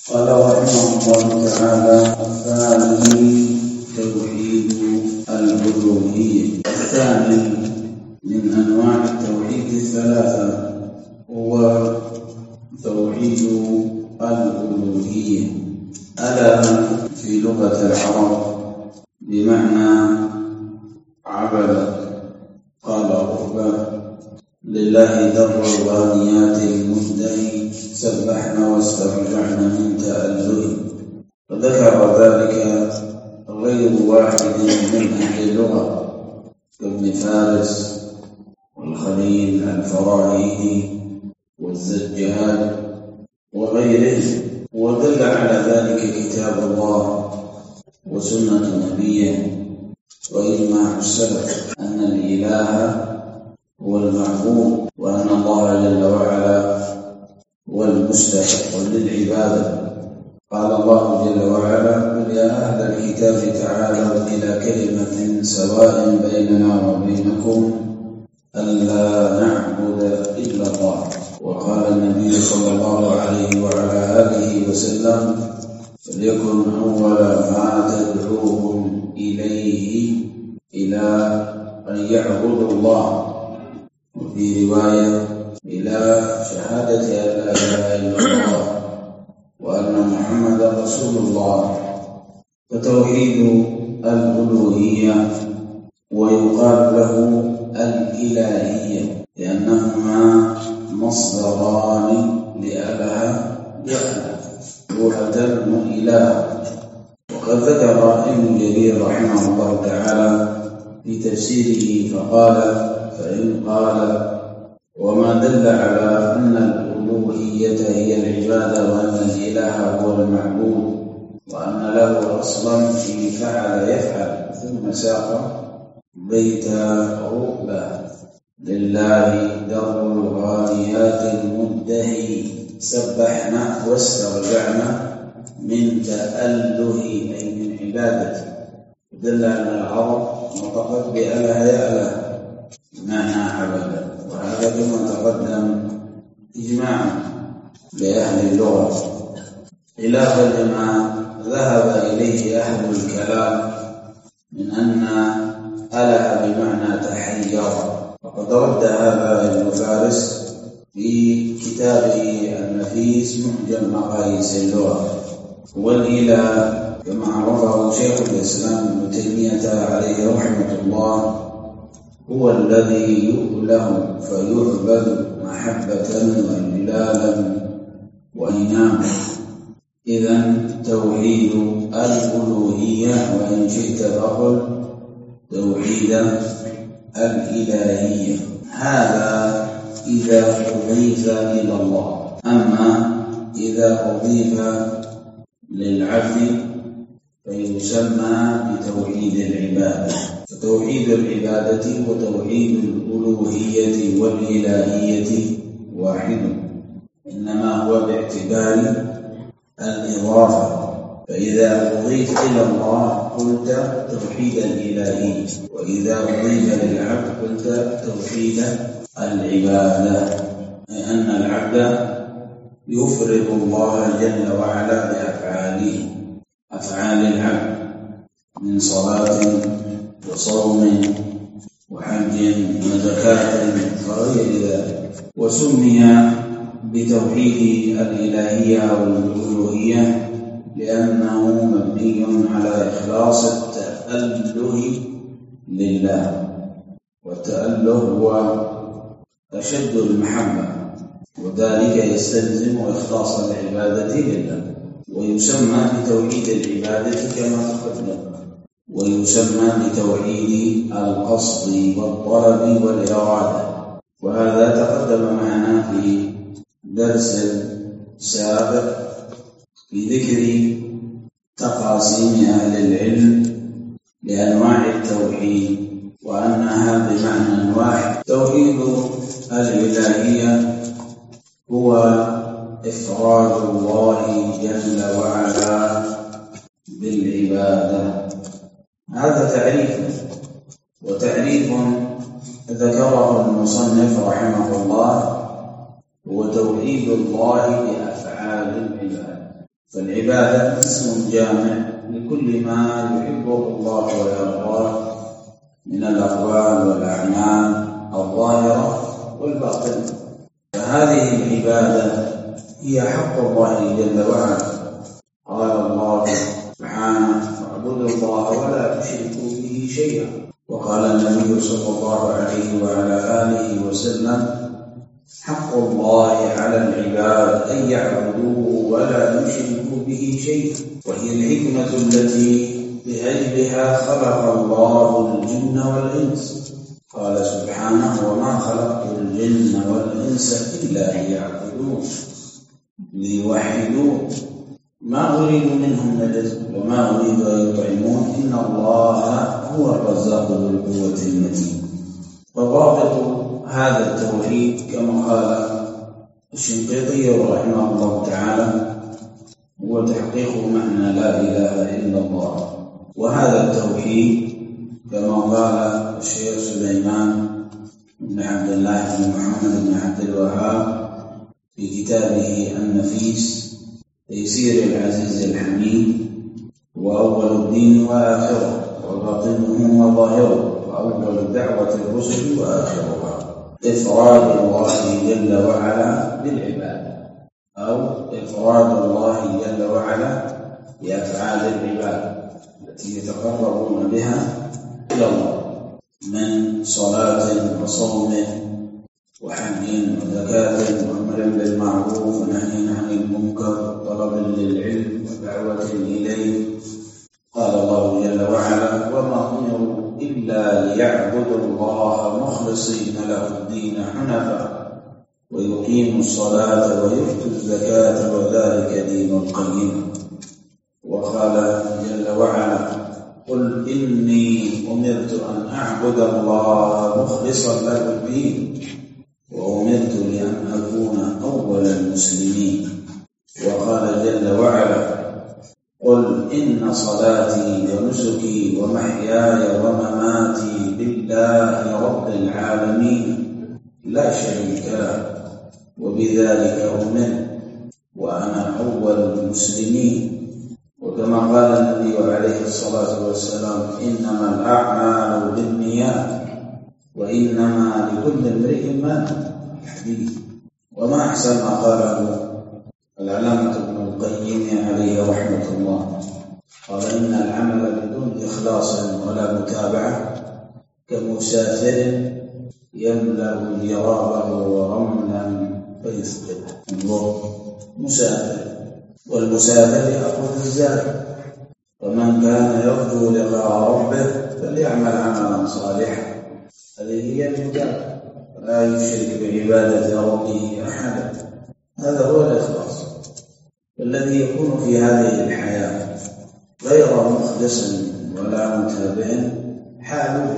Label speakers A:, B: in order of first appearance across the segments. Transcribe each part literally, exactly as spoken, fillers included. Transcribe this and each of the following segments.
A: قال رحمه الله تعالى: الثاني توحيد الألوهية. الثاني من أنواع التوحيد الثلاثة هو توحيد الألوهية. ألا في لغة العرب بمعنى عبد، قال ربه لله در الغانيات المزدهي سبحنا واسترجعنا من تأله. وذكر ذلك غير واحد من أهل اللغة كابن فارس والخليل الفراهيدي والزجاج وغيره. ودل على ذلك كتاب الله وسنة نبيه وإجماع السلف أن الإله هو المعبود، وأن الله جل وعلا هو المستحق للعبادة. قال الله جل وعلا: قل يا أهل الكتاب تعالوا إلى كلمة سواء بيننا وبينكم ألا نعبد إلا الله. وقال النبي صلى الله عليه وعلى آله وسلم: فليكن أول ما تدعوهم إليه إلى أن يعبدوا الله، وفي رواية إلى شهادة أن لا إله إلا الله وأن محمدا رسول الله. فتوحيد الألوهية ويقال له الإلهية لأنهما مصدران لأله يأله، روحة وإله. وقد ذكر ابن جرير رحمه الله تعالى في تفسيره فقال: فإن قال وما دل على أن الألوهية هي العبادة وأن الإله هو المعبود وأن له أصلا في فعل يفعل، ثم ساق بيت رؤبة لله در الغانيات المدهي سبحنا واسترجعنا من تأله أي من عبادته. دل على العرب نطقت بأله يأله بمعنى عبد، وهذا كما تقدم إجماعا لأهل اللغة، خلافا لما ذهب إليه أهل الكلام من أن أله بمعنى تحير. وقد رد هذا ابن فارس في كتابه النفيس معجم مقاييس اللغة. والإله كما عرفه شيخ الإسلام ابن تيمية عليه رحمة الله هو الذي يؤله فيعبد محبة وإجلالا وإنابة. إذن توحيد الألوهية، وإن شئت فقل توحيد الإلهية، هذا إذا أضيف إلى الله. أما إذا أضيف للعبد فيسمى بتوحيد العبادة. فتوحيد العبادة وتوحيد الألوهية والإلهية واحد، إنما هو باعتبار الإضافة. فإذا أضيف إلى الله قلت توحيد الإلهية، وإذا أضيف للعبد قلت توحيد العبادة، أي أن العبد يفرد الله جل وعلا بأفعاله، أفعال العبد من صلاة وصوم وحج وزكاة وغير ذلك. وسمي بتوحيد الإلهية والألوهية لأنه مبني على إخلاص التأله لله، والتأله هو أشد المحبة، وذلك يستلزم إخلاص العبادة لله. ويسمى بتوحيد العبادة كما تقدم، ويسمى بتوحيد القصد والطلب والإرادة، وهذا تقدم معنا في درس سابق في ذكر تقاسيم أهل العلم لأنواع التوحيد، وأنها بمعنى واحد. توحيد الإلهية هو إفراد الله جل وعلا بالعبادة. هذا تعريف، وتعريف ذكره المصنف رحمه الله هو توحيد الله بأفعال العباد. فالعبادة اسم جامع لكل ما يحبه الله ويرضاه من الأقوال والأعمال الظاهرة والباطنة. فهذه العبادة هي حق الله جل وعلا. قال الله سبحانه: واعبدوا الله ولا تشركوا به شيئا. وقال النبي صلى الله عليه وعلى آله وسلم: حق الله على العباد أن يعبدوه ولا يشركوا به شيئا. وهي الحكمة التي بأجلها خلق الله الجن والإنس. قال سبحانه: وما خلقت الجن والإنس إلا ليعبدون ليوحدون ما أريد منهم من رزق وما أريد أن يطعمون إن الله هو الرزاق ذو القوة المتين. وضابط هذا التوحيد كما قال الشنقيطي رحمه الله تعالى هو تحقيق معنى لا إله إلا الله. وهذا التوحيد كما قال الشيخ سليمان بن عبد الله بن محمد بن عبد الوهاب في كتابه النفيس تيسير العزيز الحميد: وأول الدين وآخره، وباطنه وظاهره، وأول دعوة الرسل وآخرها إفراد الله جل وعلا بالعبادة، أو إفراد الله جل وعلا بأفعال العباد التي يتقربون بها إلى الله من صلاة وصوم وحج وزكاة وأمر بالمعروف ونهي عن المنكر وطلب للعلم ودعوة إليه. قال الله جل وعلا: وما أمروا إلا ليعبدوا الله مخلصين له الدين حنفاء ويقيموا الصلاة ويؤتوا الزكاة وذلك دين القيم. وقال جل وعلا: قل إني أمرت أن أعبد الله مخلصا له الدين وأمرت لأن أكون أول المسلمين. وقال جل وعلا: قل إن صلاتي ونسكي ومحياي ومماتي لله رب العالمين لا شريك له وبذلك أمرت وأنا أول المسلمين. وكما قال النبي عليه الصلاة والسلام: إنما الأعمال بالنيات وإنما لكل امرئ ما نوى. الحديث. وما أحسن ما قاله العلامة ابن القيم عليه رحمة الله، قال: إن العمل بدون إخلاص ولا متابعة كمسافر يملأ جرابه ورملا فيثقله. انظر، مسافر، والمسافر يأخذ الزاد. ومن كان يرجو لقاء ربه فليعمل عملا صالحا. هذه هي المتابعة، ولا يشرك بعبادة ربه أحدا. هذا هو الإخلاص. الذي يكون في هذه الحياة غير مخلص ولا متابع حاله،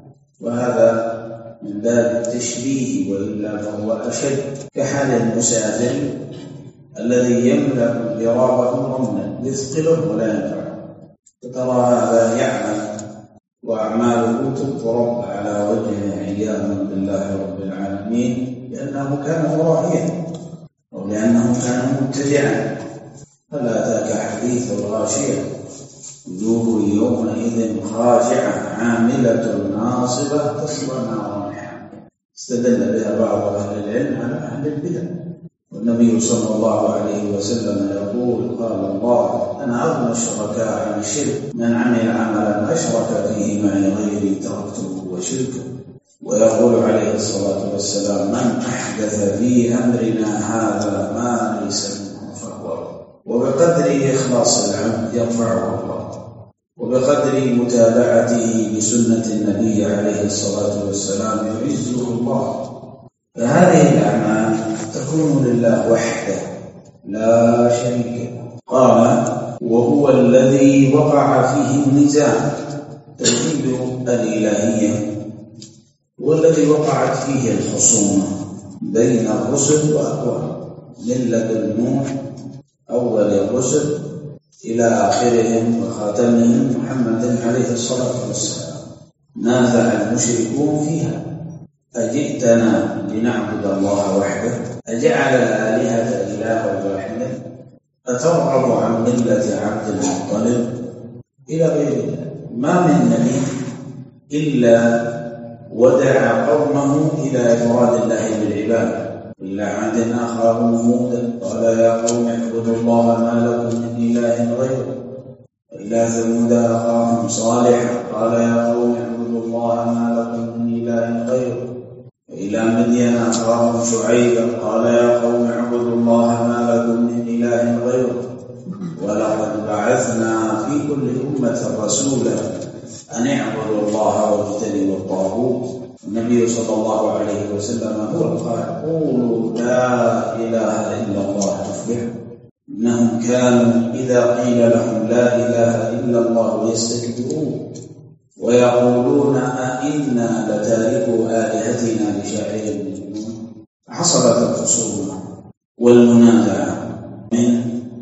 A: وهذا من باب التشبيه، وإلا فهو أشد كحال المسافر الذي يملأ جرابه رملا يثقله ولا ينفعه. فترى هذا يعمل وأعماله تضرب على وجهه عياذا بالله رب العالمين لأنه كان مرائيا أو لأنه كان مبتدعا. هل أتاك حديث الغاشية؟ وجوه يومئذ خاشعة عاملة ناصبة تصلى نارا حامية. استدل بها بعض أهل العلم على أهل البدع. والنبي صلى الله عليه وسلم يقول: قال الله: أنا أغنى الشركاء عن الشرك، من عمل عملا أشرك فيه معي غيري تركته وشركه. ويقول عليه الصلاة والسلام: من أحدث في أمرنا هذا ما ليس منه فهو. وبقدر إخلاص العبد يرفعه الله، وبقدر متابعته لسنة النبي عليه الصلاة والسلام يعزه الله. فهذه الأعمال تكون لله وحده لا شريك له. قال: وهو الذي وقع فيه النزاع. توحيد الإلهية هو الذي وقعت فيه الخصومة بين الرسل وأقوام، من لدن نوح أول الرسل إلى آخرهم وخاتمهم محمد عليه الصلاة والسلام. نازع المشركون فيها: أجئتنا لنعبد الله وحده؟ أجعل الآلهة إلها واحدا؟ أترغب عن ملة عبد المطلب إلى غيره. ما من نبي إلا ودع قومه إلى إفراد الله بالعبادة. إلا عاد أخاهم هودا قال يا قوم اعبدوا الله ما لكم من إله غيره. وإلى ثمود أخاهم صالحا قال يا قوم اعبدوا الله ما لكم من إله غيره. وإلى مدين أخاهم شعيبا قال يا قوم اعبدوا الله ما لكم من إله غيره. ولقد بعثنا في كل أمة رسولا أن اعبدوا الله واجتنبوا الطاغوت. النبي صلى الله عليه وسلم هو القائل قولوا لا إله إلا الله تفلحوا. إنهم كانوا إذا قيل لهم لا إله إلا الله يستكبرون ويقولون أئنا لتاركو آلهتنا لشاعر مجنون. حصلت الخصومة والمنازعة من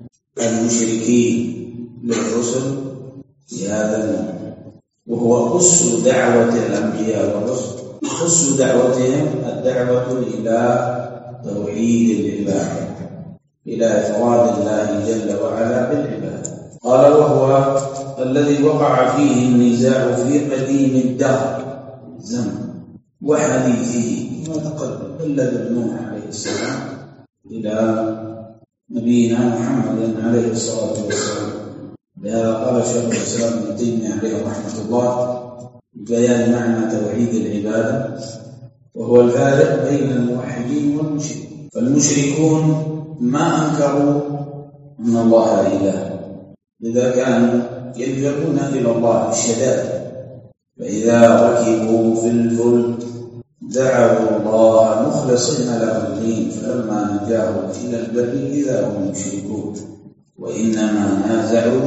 A: المشركين للرسل في هذا النوع، وهو أس دعوة الأنبياء والرسل. أس دعوتهم الدعوة إلى توحيد العبادة، إلى إفراد الله جل وعلا بالعبادة. قال وهو الذي وقع فيه النزاع في قديم الدهر الزمن وحديثه ما تقدم الذي نوح عليه السلام إلى نبينا محمد عليه الصلاة والسلام. لهذا قال شيخ الإسلام ابن تيمية عليه رحمة الله بيان معنى توحيد العبادة، وهو الفارق بين الموحدين والمشركين. فالمشركون ما أنكروا أن الله إله، لذا كانوا يلجؤون إلى الله بالشدائد. فإذا ركبوا في الفلك دعوا الله مخلصين له الدين فلما نجاهم إلى البر إذا هم يشركون. وإنما نازعوا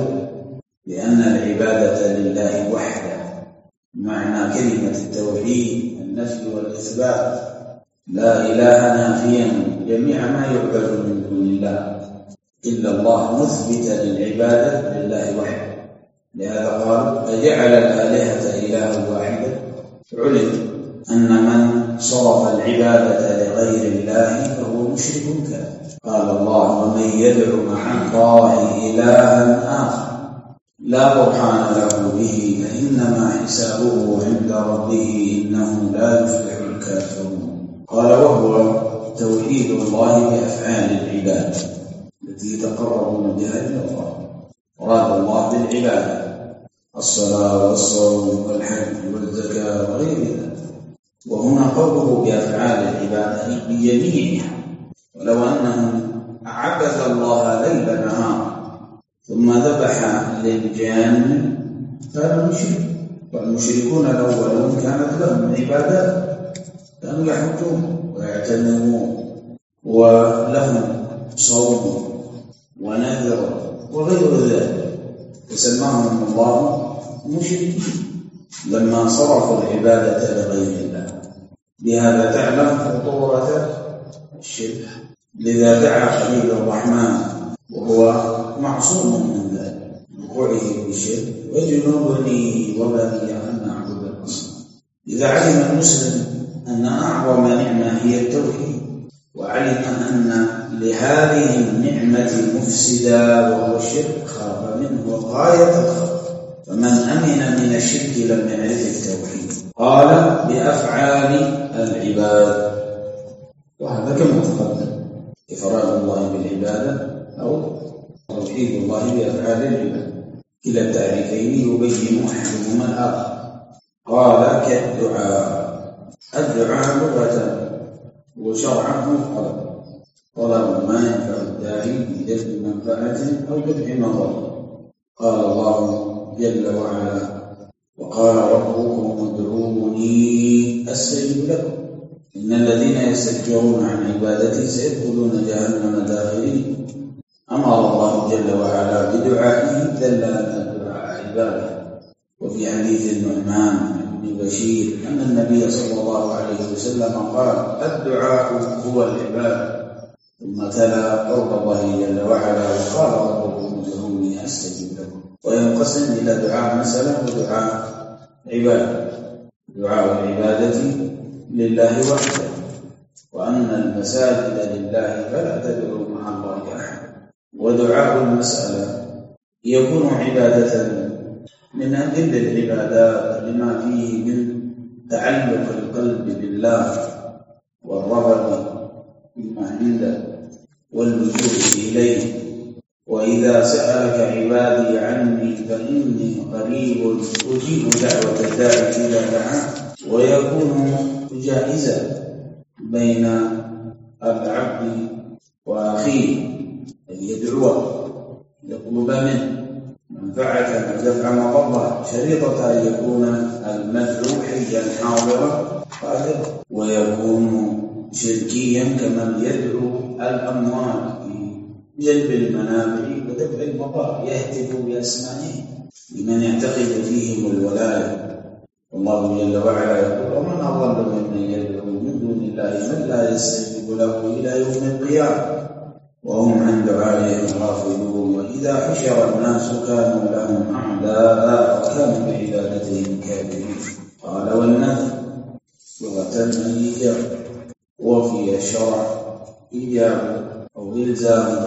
A: بأن العبادة لله وحده، معنى كلمة التوحيد النفي والإثبات، لا إله نافيا جميع ما يعبد من دون الله إلا الله مثبتا للعبادة لله وحده. لهذا قال أجعل الآلهة إله واحدا. علم أن من صرف العبادة لغير الله فهو مشرك كافر. قال الله ومن يدع مع الله إلها آخر لا برهان له به فإنما حسابه عند ربه إنه لا يفلح الكافرون. قال وهو توحيد الله بأفعال العباد التي يتقربون بها إلى الله. مراد الله بالعبادة الصلاة والصوم والحج والزكاة وغير ذلك. وهنا قوله بأفعال العبادة بجميعها. ولو أنهم عبد الله ليل نهار ثم ذبح للجان كانوا مشرك. والمشركون الأولون كانت لهم عبادات، كانوا يحجون ويعتمرون ولهم صوم ونذر وغير ذلك، فسماهم الله مشركين لما صرفوا العبادة لغير الله. بهذا تعلم خطورة الشرك. لذا دعا خليل الرحمن وهو معصوم من ذلك وقوعه بالشرك وجنوبني وبني أن نعبد الأصنام. إذا علم المسلم أن أعظم نعمة هي التوحيد، وعلم أن لهذه النعمة مفسدا وهو الشرك، خاف منه غاية الخوف. فمن أمن من الشرك لم يعرف التوحيد. قال بأفعال العباد، وهذا كما تقدم إفراد الله بالعبادة أو توحيد الله بأفعال العباد. كلا التعريفين يبين أحدهما الآخر. قال كالدعاء. الدعاء لغة وشرعا هو طلب ما ينفع الداعي بجلب منفعة أو دفع مضرة. قال الله جل وعلا وقال ربكم ادعوني أستجب لكم إن الذين يستكبرون عن عبادتي سيدخلون جهنم داخرين. أمر الله جل وعلا بدعائه دل أن الدعاء عبادة. وفي حديث النعمان بن بشير أن النبي صلى الله عليه وسلم قال الدعاء هو العبادة، ثم تلا قول الله جل وعلا وقال ربكم ادعوني أستجب لكم. وينقسم إلى دعاء مسألة ودعاء عبادة. دعاء العبادة لله وحده، وأن المساجد لله فلا تدعوا مع الله أحد. ودعاء المسألة يكون عبادة من أجل العبادات لما فيه من تعلق القلب بالله والرغبة فيما عنده واللجوء إليه. وإذا سألك عبادي عني فإني قريب أجيب دعوة الداعي إذا دعان. ويكون جائزا بين العبد وأخيه أن يدعوه يطلب منه منفعة ودفع مضرة، شريطة أن يكون المدعو حيا حاضرا قادرا. ويكون شركيا كمن يدعو الأموات في جلب المنافع ودفع المضار، يهتف بأسمائهم لمن يعتقد فيهم الولاية. والله جل وعلا يقول: ومن أضل ممن يدعو من دون الله من لا يستجيب له إلى يوم القيامة وهم عن دعائهم غافلون. وإذا حشر الناس كانوا لهم أعداء وكانوا بعبادتهم كافرين. قال: والنذر لغة الإيجاب، وفي الشرع إيجاب أو إلزام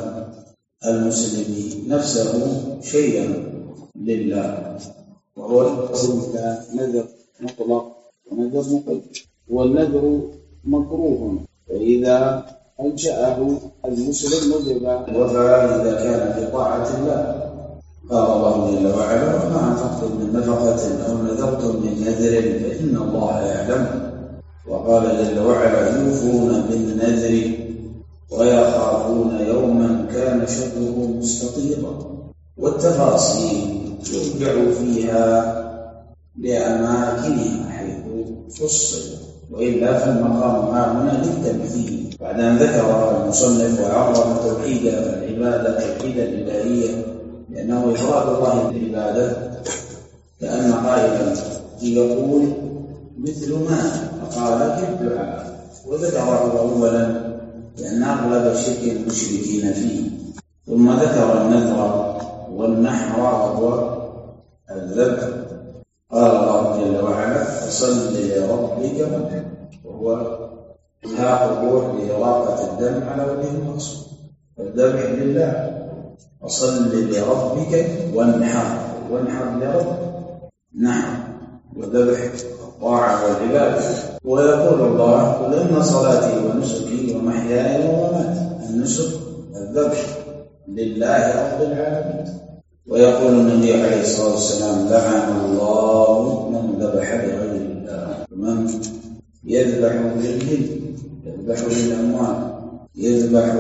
A: المسلم نفسه شيئا لله، وهو يقسم إلى نذر مطلق ونذر مقيد. والنذر مكروه فإذا أنشأه المسلم وجب الوفاء إذا كان في طاعة الله. قال الله جل وعلا: وما أنفقتم من نفقة أو نذرتم من نذر فإن الله يعلم. وقال جل وعلا: يوفون بالنذر ويخافون يوما كان شره مستطيرا. والتفاصيل يرجع فيها لأماكنها حيث فصل، وإلا فالمقام هنا للتمثيل. بعد أن ذكر المصنف وعرف توحيد العبادة توحيدا إلهيا لأنه إفراد الله بالعبادة، كأن قائلا يقول مثل ما فقال كالدعاء، وذكره أولا لأن أغلب شرك المشركين فيه، ثم ذكر النذر والنحر وهو الذبح. قال الله جل وعلا: فصل لربك وانحر، وهو إلحاق الروح لإراقة الدم على وجه المقصود، فالذبح لله. فصل لربك وانحر، وانحر لربك، نحر وذبح الطاعة والعبادة. ويقول الله: قل إن صلاتي ونسكي ومحياي ومماتي، النسك الذبح لله رب العالمين. ويقول النبي عليه الصلاة والسلام: لعن الله من ذبح لغير الله. ومن يذبح للجن، يذبح للأموال، يذبح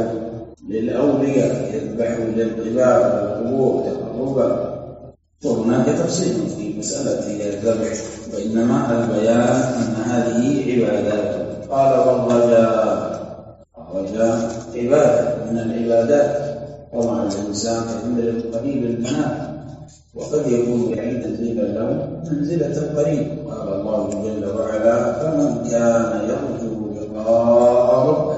A: للأولياء، يذبح للقباب والقبور تقربا. وهناك تفصيل في مسألة الذبح، وإنما البيان أن هذه عبادات. قال: والرجاء، الرجاء عبادة من العبادات. طبعا الإنسان يملك قريب المنام، وقد يكون بعيدا ذيبا له منزلة القريب. قال الله جل وعلا: فمن كان يرجو لقاء ربه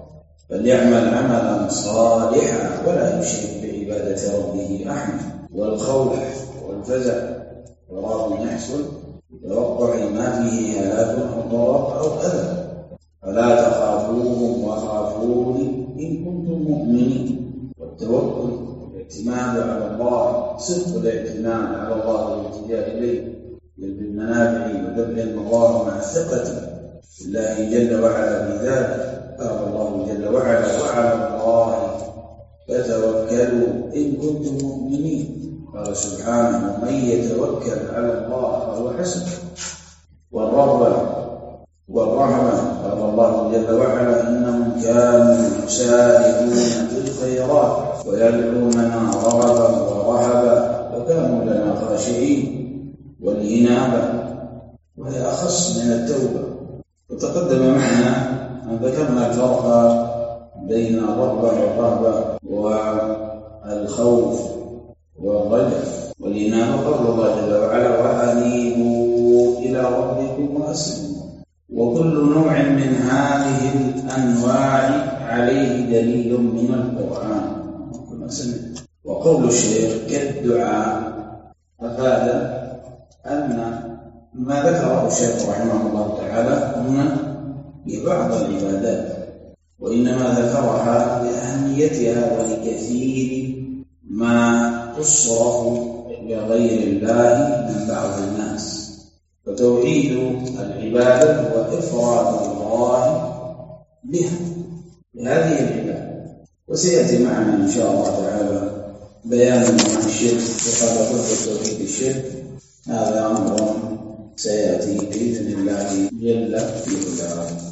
A: فليعمل عملا صالحا ولا يشرك بعبادة ربه أحدا. والخوف والفزع وراء يحصل بتوقع ما فيه هلاك أو ضرر أو أذى، فلا تخافوهم وخافوني إن كنتم مؤمنين. والتوكل والاعتماد على الله، صدق الاعتماد على الله والالتجاء إليه بالمنافع ودفع المضار مع الثقة بالله جل وعلا بذلك. قال الله جل وعلا: وعلى الله فتوكلوا إن كنتم مؤمنين. قال سبحانه: من يتوكل على الله فهو حسبه. والرغبة والرهبة، قال الله جل وعلا: إنهم كانوا يسارعون في الخيرات ويدعوننا رغبا ورهبا وكانوا لنا خاشعين. والإنابة وهي أخص من التوبة. وتقدم معنا أن ذكرنا الفرق بين الرغبة والرهبة والخوف والرجاء. والإنابة قول الله جل وعلا: وأنيبوا إلى ربكم وأسلموا. وكل نوع من هذه الأنواع عليه دليل من القرآن. وقول الشيخ كالدعاء أفاد أن ما ذكره الشيخ رحمه الله تعالى هنا لبعض العبادات وإنما ذكرها لأهميتها ولكثير ما تصرف لغير الله من بعض الناس. فتوحيد العبادة هو إفراد الله بها بهذه العبادة. وسيأتي معنا إن شاء الله تعالى بيان عن الشرك وقد قلت توحيد الشرك، هذا أمر سيأتي بإذن الله جل في علاه.